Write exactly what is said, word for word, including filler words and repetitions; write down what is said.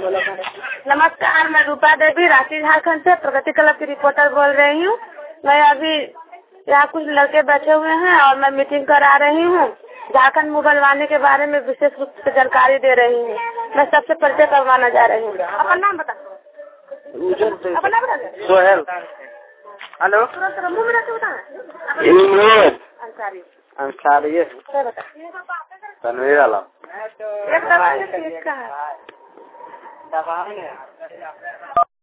नमस्कार, मैं रूपा देवी रांची झारखंड से प्रगति क्लब की रिपोर्टर बोल रही हूँ। मैं अभी यहाँ कुछ लड़के बैठे हुए हैं और मैं मीटिंग करा रही हूँ। झारखंड मोबाइल वाले के बारे में विशेष रूप से जानकारी दे रही हूँ। मैं सबसे परिचय करवाना जा रही हूँ। अपना नाम बता। अपना बता। सोहेल। हेलो। अंसारी। अंसारी। तनवीर आलम। एक दवा है।